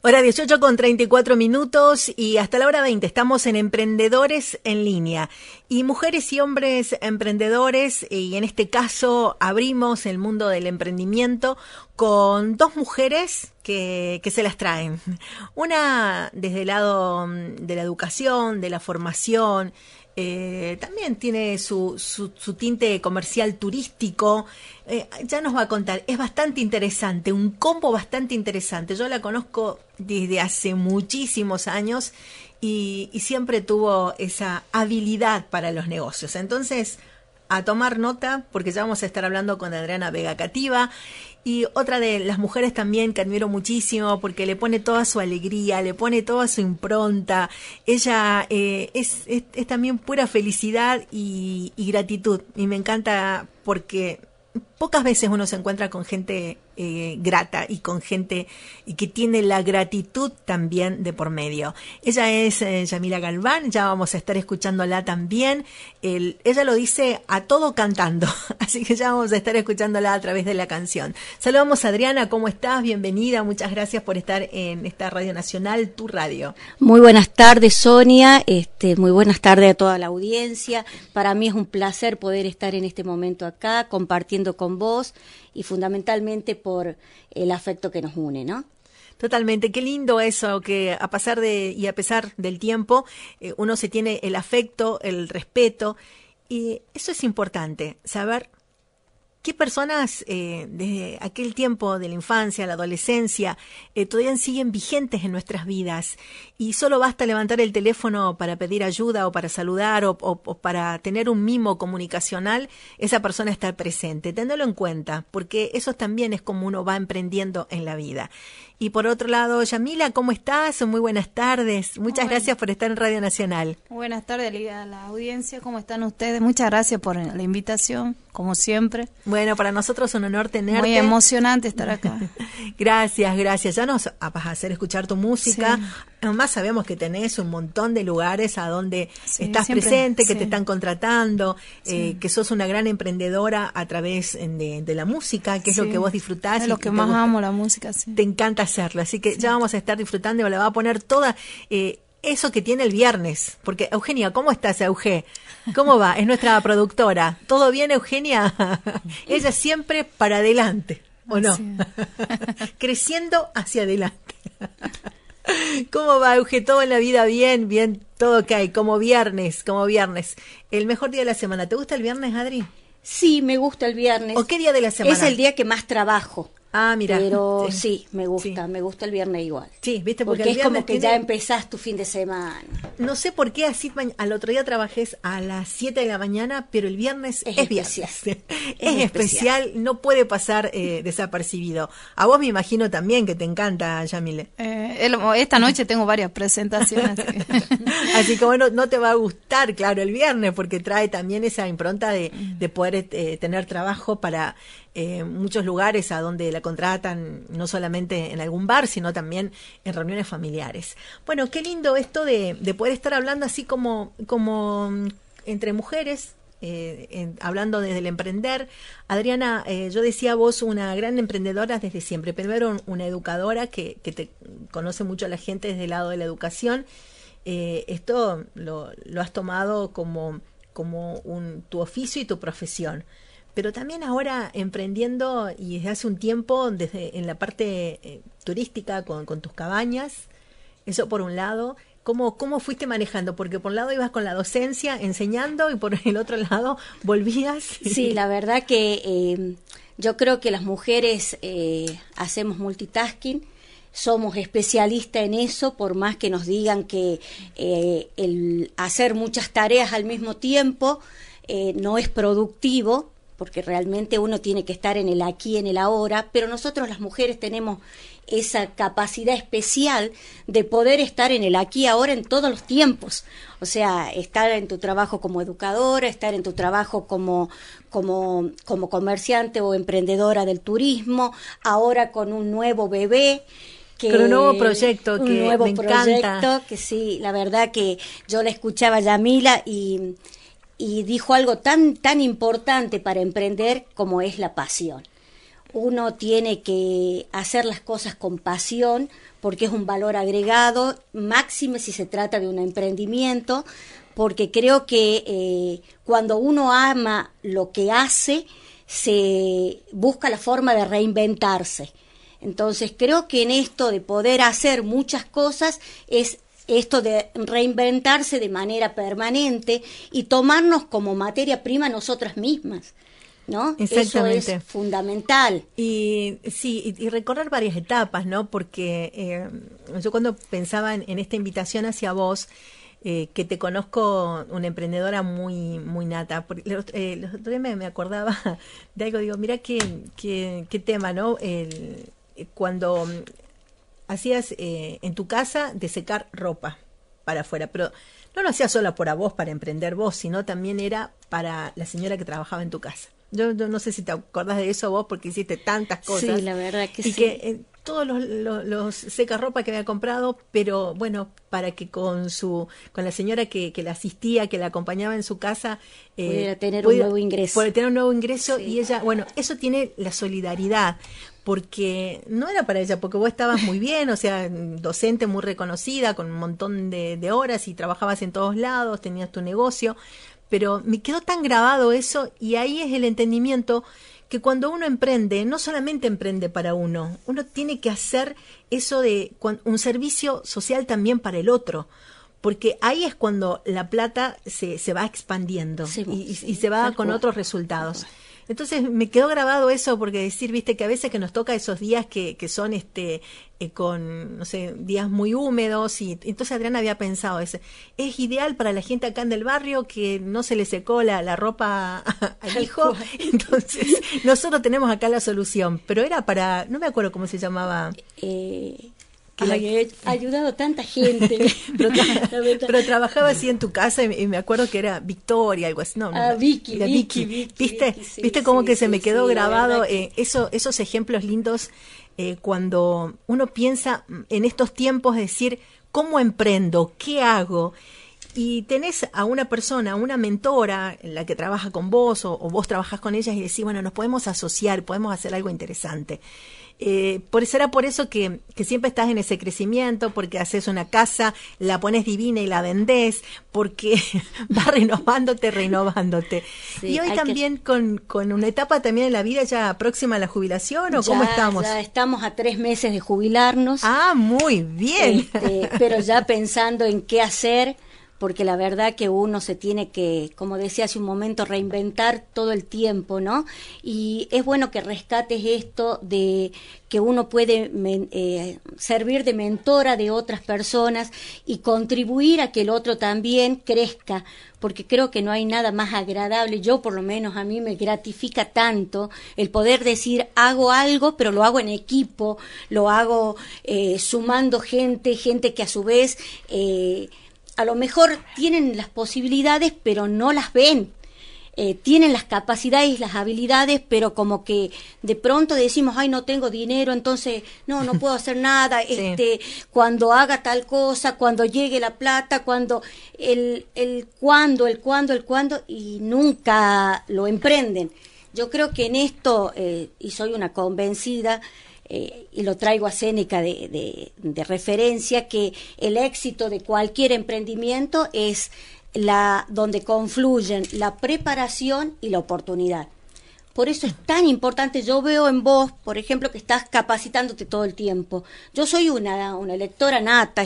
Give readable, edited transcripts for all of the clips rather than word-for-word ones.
Hora 18 con 34 minutos y hasta la hora 20 estamos en Emprendedores en Línea. Y mujeres y hombres emprendedores, y en este caso abrimos el mundo del emprendimiento con dos mujeres que se las traen. Una desde el lado de la educación, de la formación, también tiene su tinte comercial turístico. Ya nos va a contar, es bastante interesante, un combo bastante interesante. Yo la conozco desde hace muchísimos años y siempre tuvo esa habilidad para los negocios. Entonces, a tomar nota, porque ya vamos a estar hablando con Adriana Vega Cativa, y otra de las mujeres también que admiro muchísimo porque le pone toda su alegría, le pone toda su impronta. Ella es también pura felicidad y gratitud, y me encanta porque pocas veces uno se encuentra con gente grata y con gente que tiene la gratitud también de por medio. Ella es Yamila Galván, ya vamos a estar escuchándola también. Ella lo dice a todo cantando, así que ya vamos a estar escuchándola a través de la canción. Saludamos a Adriana, ¿cómo estás? Bienvenida, muchas gracias por estar en esta Radio Nacional, tu radio. Muy buenas tardes, Sonia, muy buenas tardes a toda la audiencia. Para mí es un placer poder estar en este momento acá, compartiendo con vos, y fundamentalmente por el afecto que nos une, ¿no? Totalmente, qué lindo eso, que a pesar del tiempo, uno se tiene el afecto, el respeto, y eso es importante, saber qué personas desde aquel tiempo de la infancia, la adolescencia, todavía siguen vigentes en nuestras vidas, y solo basta levantar el teléfono para pedir ayuda o para saludar o para tener un mimo comunicacional, esa persona está presente. Ténelo en cuenta, porque eso también es como uno va emprendiendo en la vida. Y por otro lado, Yamila, ¿cómo estás? Muy buenas tardes. Muchas gracias por estar en Radio Nacional. Buenas tardes a la audiencia. ¿Cómo están ustedes? Muchas gracias por la invitación, como siempre. Bueno, para nosotros es un honor tenerte. Muy emocionante estar acá. Gracias. Ya nos vas a hacer escuchar tu música. Sí. Además sabemos que tenés un montón de lugares a donde estás siempre presente, que te están contratando, que sos una gran emprendedora a través de la música, que es lo que vos disfrutás. Es lo que más amo, la música. Te encanta hacerlo, así que ya vamos a estar disfrutando y le va a poner toda eso que tiene el viernes. Porque, Eugenia, ¿cómo estás, Euge? ¿Cómo va? Es nuestra productora. ¿Todo bien, Eugenia? Ella siempre para adelante, ¿o no? Creciendo hacia adelante. ¿Cómo va, Euge? ¿Todo en la vida bien? Bien, todo ok, como viernes. El mejor día de la semana. ¿Te gusta el viernes, Adri? Sí, me gusta el viernes. ¿O qué día de la semana? Es el día que más trabajo. Ah, mira. Pero sí, me gusta el viernes igual. Sí, ¿viste? Porque es como que ya empezás tu fin de semana. No sé por qué así al otro día trabajé a las 7 de la mañana, pero el viernes es especial. Es especial, no puede pasar desapercibido. A vos me imagino también que te encanta, Yamile. Esta noche tengo varias presentaciones. Así que bueno, no te va a gustar, claro, el viernes, porque trae también esa impronta de poder tener trabajo para muchos lugares a donde la contratan, no solamente en algún bar, sino también en reuniones familiares. Bueno, qué lindo esto de poder estar hablando así como entre mujeres, hablando desde el emprender. Adriana, yo decía vos una gran emprendedora desde siempre, primero una educadora que te conoce mucho a la gente desde el lado de la educación. Esto lo has tomado como tu oficio y tu profesión. Pero también ahora emprendiendo, y desde hace un tiempo, en la parte turística con tus cabañas, eso por un lado. ¿Cómo fuiste manejando? Porque por un lado ibas con la docencia enseñando y por el otro lado volvías. Sí, la verdad que yo creo que las mujeres hacemos multitasking, somos especialistas en eso, por más que nos digan que el hacer muchas tareas al mismo tiempo no es productivo, porque realmente uno tiene que estar en el aquí, en el ahora, pero nosotros las mujeres tenemos esa capacidad especial de poder estar en el aquí, ahora, en todos los tiempos. O sea, estar en tu trabajo como educadora, estar en tu trabajo como comerciante o emprendedora del turismo, ahora con un nuevo bebé. Con un nuevo proyecto que me encanta. Que sí, la verdad que yo la escuchaba a Yamila y dijo algo tan importante para emprender como es la pasión. uno tiene que hacer las cosas con pasión, porque es un valor agregado, máxime si se trata de un emprendimiento, porque creo que cuando uno ama lo que hace, se busca la forma de reinventarse. Entonces creo que en esto de poder hacer muchas cosas es esto de reinventarse de manera permanente y tomarnos como materia prima nosotras mismas, ¿no? Eso es fundamental. Y sí, y recorrer varias etapas, ¿no? Porque yo cuando pensaba en esta invitación hacia vos, que te conozco una emprendedora muy muy nata. Los otros días me acordaba de algo, digo, mira qué tema, ¿no? Cuando hacías en tu casa de secar ropa para afuera, pero no lo hacías solo por a vos, para emprender vos, sino también era para la señora que trabajaba en tu casa. Yo no sé si te acordás de eso vos, porque hiciste tantas cosas. Sí, la verdad que sí. Y que todos los secarropa que había comprado, pero bueno, para que con la señora que la asistía, que la acompañaba en su casa, pudiera tener un nuevo ingreso. Puede tener un nuevo ingreso, sí. Y ella, bueno, eso tiene la solidaridad, porque no era para ella, porque vos estabas muy bien, o sea, docente muy reconocida, con un montón de horas y trabajabas en todos lados, tenías tu negocio, pero me quedó tan grabado eso, y ahí es el entendimiento que cuando uno emprende, no solamente emprende para uno tiene que hacer eso de un servicio social también para el otro, porque ahí es cuando la plata se va expandiendo, sí, y se va con otros resultados. Entonces me quedó grabado eso, porque decir, viste, que a veces que nos toca esos días que son con, no sé, días muy húmedos, y entonces Adriana había pensado, es ideal para la gente acá en el barrio que no se le secó la ropa al hijo, entonces nosotros tenemos acá la solución, pero era para, no me acuerdo cómo se llamaba. He ayudado a tanta gente. pero trabajaba así en tu casa, y me acuerdo que era Victoria, algo así. Vicky. ¿Viste? Sí, ¿Viste cómo que se me quedó grabado esos ejemplos lindos cuando uno piensa en estos tiempos, decir, ¿cómo emprendo? ¿Qué hago? Y tenés a una persona, una mentora, en la que trabaja con vos, o vos trabajás con ellas, y decís, bueno, nos podemos asociar, podemos hacer algo interesante. Será por eso que siempre estás en ese crecimiento, porque haces una casa, la pones divina y la vendés, porque vas renovándote. Sí, y hoy también con una etapa también en la vida ya próxima a la jubilación, ¿o cómo estamos? Ya estamos a 3 meses de jubilarnos. Ah, muy bien. Pero ya pensando en qué hacer, porque la verdad que uno se tiene que, como decía hace un momento, reinventar todo el tiempo, ¿no? Y es bueno que rescates esto de que uno puede servir de mentora de otras personas y contribuir a que el otro también crezca, porque creo que no hay nada más agradable. Yo, por lo menos, a mí me gratifica tanto el poder decir, hago algo, pero lo hago en equipo, lo hago sumando gente que a su vez a lo mejor tienen las posibilidades, pero no las ven. Tienen las capacidades y las habilidades, pero como que de pronto decimos, ay, no tengo dinero, entonces no puedo hacer nada. Sí. Cuando haga tal cosa, cuando llegue la plata, cuando el cuándo, y nunca lo emprenden. Yo creo que en esto, y soy una convencida, y lo traigo a Séneca de referencia, que el éxito de cualquier emprendimiento es donde confluyen la preparación y la oportunidad. Por eso es tan importante. Yo veo en vos, por ejemplo, que estás capacitándote todo el tiempo. Yo soy una lectora nata,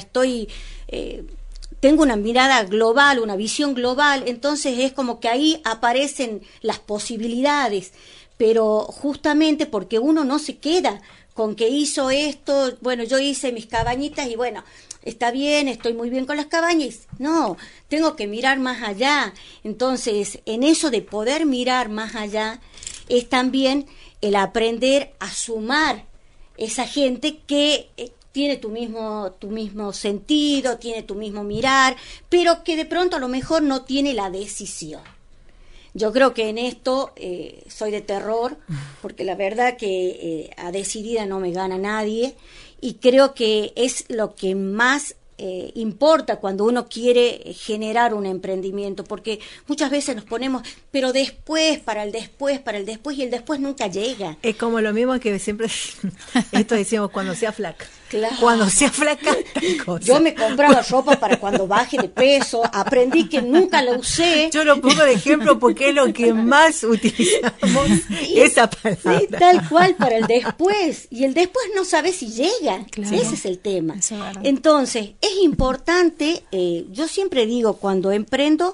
tengo una mirada global, una visión global, entonces es como que ahí aparecen las posibilidades, pero justamente porque uno no se queda con que hizo esto, bueno, yo hice mis cabañitas y bueno, está bien, estoy muy bien con las cabañas. No, tengo que mirar más allá. Entonces, en eso de poder mirar más allá, es también el aprender a sumar esa gente que tiene tu mismo sentido, tiene tu mismo mirar, pero que de pronto a lo mejor no tiene la decisión. Yo creo que en esto soy de terror, porque la verdad que a decidida no me gana nadie, y creo que es lo que más importa cuando uno quiere generar un emprendimiento, porque muchas veces nos ponemos, pero después, para el después, y el después nunca llega. Es como lo mismo que siempre, esto decimos, cuando sea flaca. Claro. Cuando sea flaca, tal cosa. Yo me compraba ropa para cuando baje de peso, aprendí que nunca la usé. Yo lo pongo de ejemplo porque es lo que más utilizamos, esa palabra. Sí, tal cual, para el después. Y el después no sabe si llega. Claro. Ese es el tema. Eso es verdad. Entonces, es importante, yo siempre digo, cuando emprendo,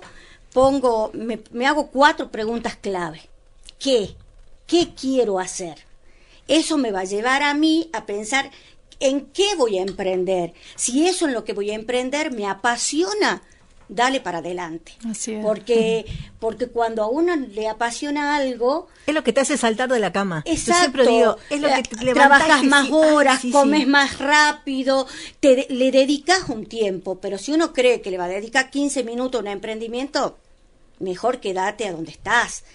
me hago 4 preguntas clave. ¿Qué? ¿Qué quiero hacer? Eso me va a llevar a mí a pensar en qué voy a emprender. Si eso en lo que voy a emprender me apasiona, dale para adelante. Así es. Porque cuando a uno le apasiona algo, Es lo que te hace saltar de la cama. exacto, Yo siempre digo, es lo que te levantás trabajas y más sí, horas, sí, comes sí. más rápido, le dedicas un tiempo, pero si uno cree que le va a dedicar 15 minutos a un emprendimiento, mejor quédate a donde estás.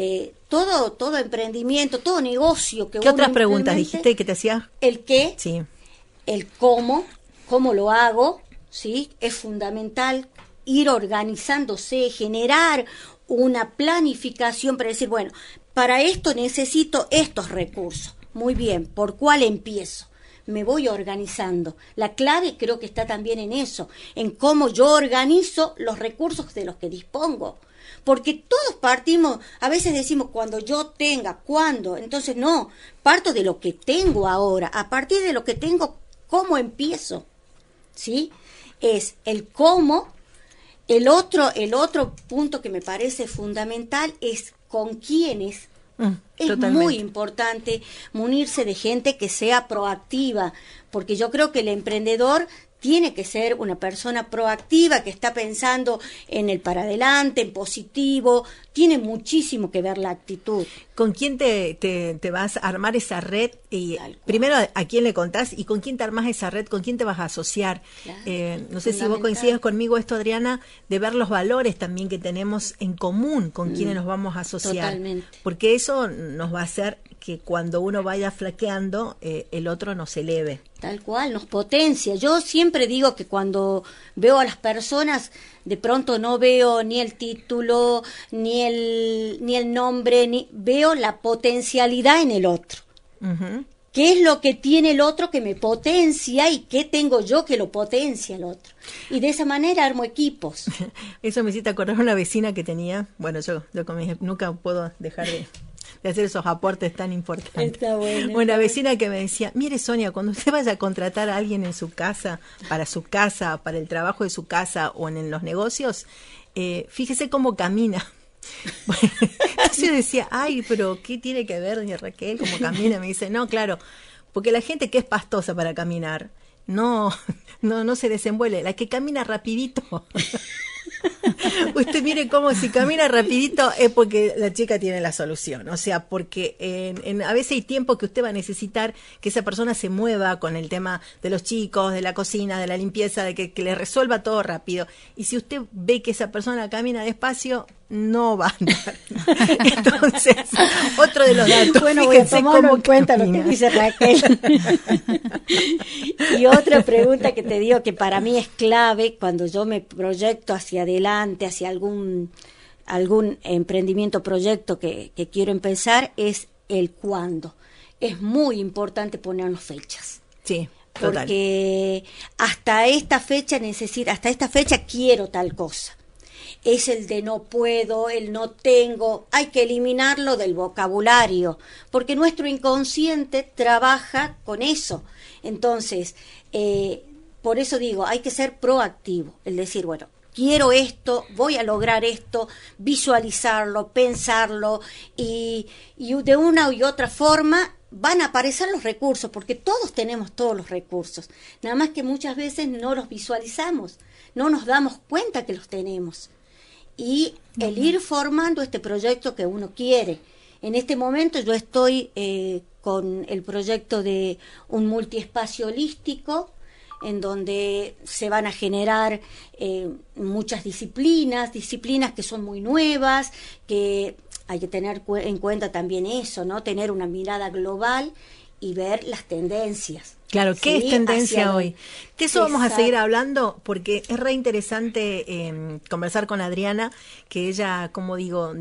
Todo emprendimiento, todo negocio que ¿Qué uno otras preguntas implemente, dijiste que te hacía? el qué, Sí. el cómo lo hago, ¿sí? Es fundamental ir organizándose, generar una planificación para decir, bueno, para esto necesito estos recursos. Muy bien, ¿por cuál empiezo? Me voy organizando. La clave creo que está también en eso, en cómo yo organizo los recursos de los que dispongo. Porque todos partimos, a veces decimos cuando yo tenga, cuándo, entonces no, parto de lo que tengo ahora, a partir de lo que tengo, ¿cómo empiezo? ¿Sí? Es el cómo. El otro punto que me parece fundamental es con quiénes. Es Totalmente. muy importante munirse de gente que sea proactiva, porque yo creo que el emprendedor tiene que ser una persona proactiva, que está pensando en el para adelante, en positivo, tiene muchísimo que ver la actitud. ¿Con quién te vas a armar esa red? Y primero, ¿a quién le contás? ¿Y con quién te armás esa red? ¿Con quién te vas a asociar? Claro, No sé si vos coincides conmigo esto, Adriana, de ver los valores también que tenemos en común con quienes nos vamos a asociar. Totalmente. Porque eso nos va a hacer que cuando uno vaya flaqueando, el otro nos eleve. Tal cual, nos potencia. Yo siempre digo que cuando veo a las personas, de pronto no veo ni el título, ni el nombre, veo la potencialidad en el otro. Ujú. ¿Qué es lo que tiene el otro que me potencia y qué tengo yo que lo potencia al otro? Y de esa manera armo equipos. Eso me hiciste acordar una vecina que tenía, bueno, yo nunca puedo dejar de hacer esos aportes tan importantes. Está bueno. Una vecina que me decía, mire Sonia, cuando usted vaya a contratar a alguien en su casa, para el trabajo de su casa o en los negocios, fíjese cómo camina. Bueno, entonces yo decía, ay, pero ¿qué tiene que ver doña Raquel cómo camina? Me dice, no, claro, porque la gente que es pastosa para caminar no se desenvuelve, la que camina rapidito. Usted mire cómo si camina rapidito es porque la chica tiene la solución, o sea, porque a veces hay tiempo que usted va a necesitar que esa persona se mueva con el tema de los chicos, de la cocina, de la limpieza, de que le resuelva todo rápido, y si usted ve que esa persona camina despacio, no va a andar. Entonces, otro de los datos, Bueno, voy a fíjense tomarlo cómo en cuenta lo camina. que dice Raquel. Y otra pregunta que te digo que para mí es clave cuando yo me proyecto hacia adelante, hacia algún emprendimiento, proyecto que quiero empezar, es el cuándo. Es muy importante ponernos fechas. Sí, total. Porque hasta esta fecha quiero tal cosa. Es el de no puedo, el no tengo, hay que eliminarlo del vocabulario, porque nuestro inconsciente trabaja con eso. Entonces, por eso digo, hay que ser proactivo, el decir, bueno, quiero esto, voy a lograr esto, visualizarlo, pensarlo, y de una y otra forma van a aparecer los recursos, porque todos tenemos todos los recursos, nada más que muchas veces no los visualizamos, no nos damos cuenta que los tenemos. Y el ir formando este proyecto que uno quiere. En este momento yo estoy con el proyecto de un multiespacio holístico, en donde se van a generar muchas disciplinas que son muy nuevas, que hay que tener en cuenta también eso, ¿no? Tener una mirada global y ver las tendencias. Claro, ¿qué es tendencia hoy? De eso vamos a seguir hablando porque es re interesante conversar con Adriana, que ella, como digo,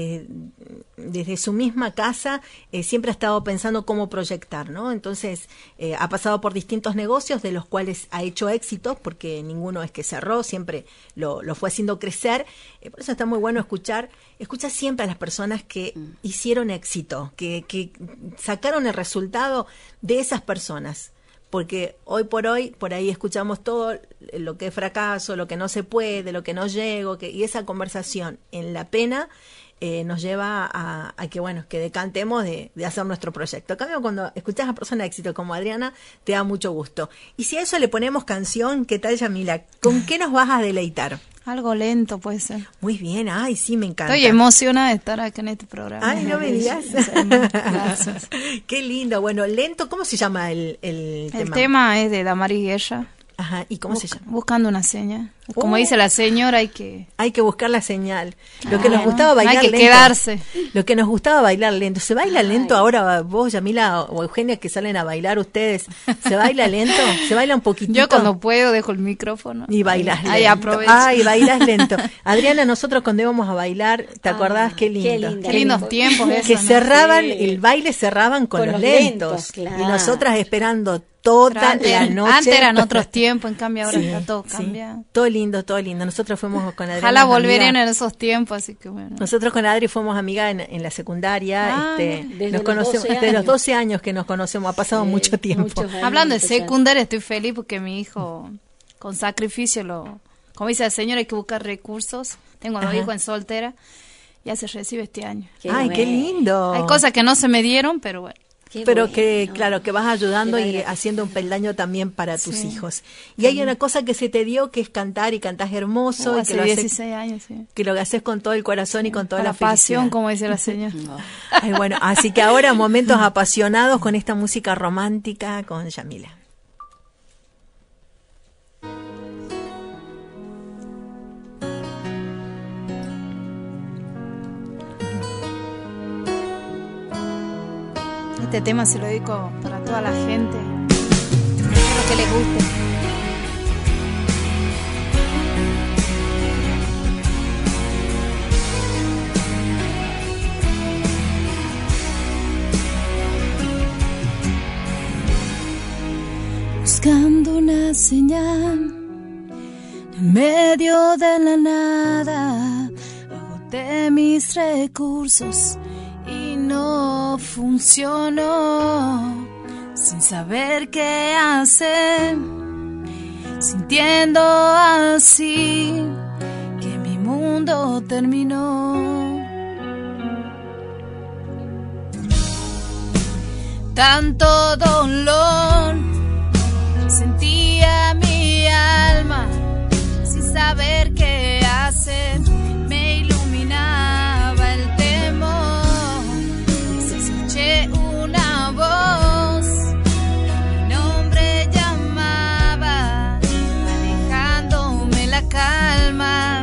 desde su misma casa siempre ha estado pensando cómo proyectar, ¿no? Entonces ha pasado por distintos negocios de los cuales ha hecho éxitos, porque ninguno es que cerró, siempre lo fue haciendo crecer. Por eso está muy bueno escucha siempre a las personas que hicieron éxito, que sacaron el resultado de esas personas. Porque hoy por ahí escuchamos todo lo que es fracaso, lo que no se puede, lo que no llego, y esa conversación en la pena nos lleva a que, bueno, que decantemos de hacer nuestro proyecto. En cambio, cuando escuchas a personas de éxito como Adriana, te da mucho gusto. Y si a eso le ponemos canción, ¿qué tal, Yamila? ¿Con qué nos vas a deleitar? Algo lento puede ser. Muy bien, ay, sí, me encanta. Estoy emocionada de estar acá en este programa. Ay, no me digas. Gracias. Qué lindo. Bueno, lento, ¿cómo se llama el tema? El tema es de Damaris Guerra. Ajá, ¿y cómo se llama? Buscando una señal. Como dice la señora, hay que buscar la señal. Lo que nos gustaba bailar hay que lento. quedarse. Lo que nos gustaba bailar lento. ¿Se baila lento ahora vos, Yamila o Eugenia, que salen a bailar ustedes? ¿Se baila lento? ¿Se baila un poquitito? Yo cuando puedo dejo el micrófono. Y bailas lento. Ahí aprovecho. Ay, bailas lento. Adriana, nosotros cuando íbamos a bailar, ¿te acordás? Qué lindo. Qué lindos tiempos Que esos, ¿no? cerraban, el baile cerraban con los lentos. Claro. Y nosotras esperando toda la noche. Antes eran otros tiempos, en cambio ahora está todo cambiado. Todo lindo, todo lindo. Nosotros fuimos con Adriana. Ojalá volverían en esos tiempos, así que bueno. Nosotros con Adri fuimos amigas en la secundaria. desde nos conocemos desde los 12 años que nos conocemos. Ha pasado mucho tiempo. Hablando de secundaria, estoy feliz porque mi hijo, con sacrificio, como dice el señor, hay que buscar recursos. Tengo 2 hijos en soltera. Ya se recibe este año. Qué lindo. Hay cosas que no se me dieron, pero bueno. Claro, que vas ayudando y haciendo un peldaño también para tus hijos. Y hay una cosa que se te dio, que es cantar, y cantás hermoso. Y hace que lo 16 años, sí. Que lo haces con todo el corazón y con toda la pasión, felicidad. como dice la señora. Ay, bueno, así que ahora momentos apasionados con esta música romántica con Yamila. Este tema se lo dedico para toda la gente. Espero que les guste. Buscando una señal en medio de la nada, agoté mis recursos y no funcionó, sin saber qué hacer, sintiendo así que mi mundo terminó. Tanto dolor sentía mi alma, sin saber qué hacer, me iluminaba el temor. Si escuché una voz, mi nombre llamaba, alejándome la calma,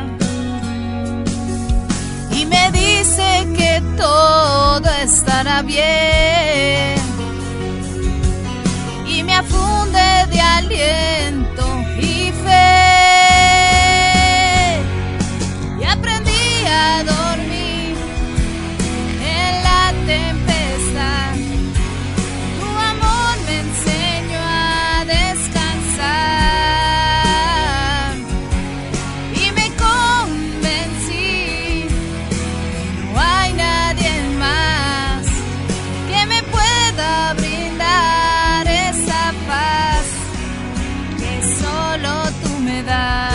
y me dice que todo estará bien, y me afunde de aliento y fe, y aprendí a dormir en la tempestad. Tu amor me enseñó a descansar, y me convencí que no hay nadie más que me pueda brindar esa paz que solo tú me das.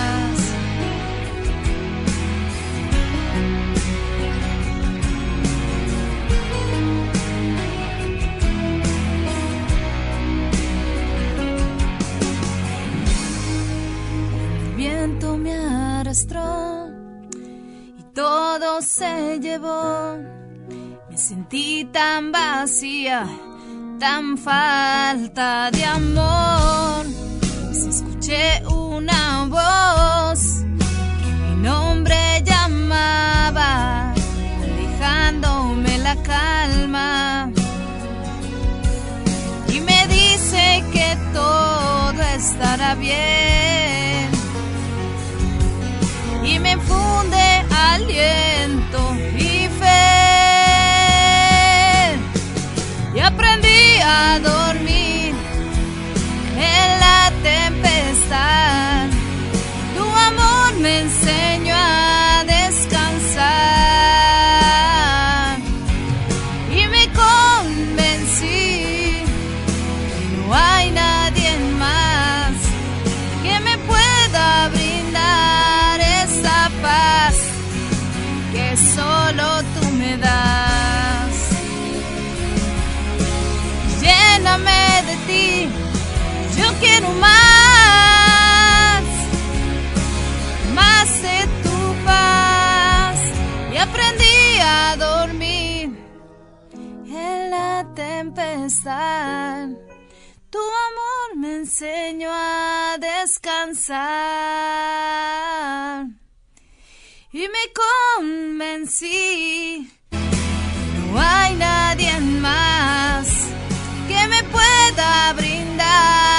El viento me arrastró y todo se llevó. Me sentí tan vacía, tan falta de amor. Si escuché una voz que mi nombre llamaba, alejándome la calma, y me dice estará bien y me infunde aliento y fe. Y aprendí a dormir en la tempestad. Tu amor me enseñó a descansar y me convencí que no hay nadie más que me pueda brindar esa paz que solo tú me das. Lléname de ti, yo quiero más de tu paz. Y aprendí a dormir en la tempestad. Tu amor me enseñó a descansar y me convencí, no hay nadie más que me pueda brindar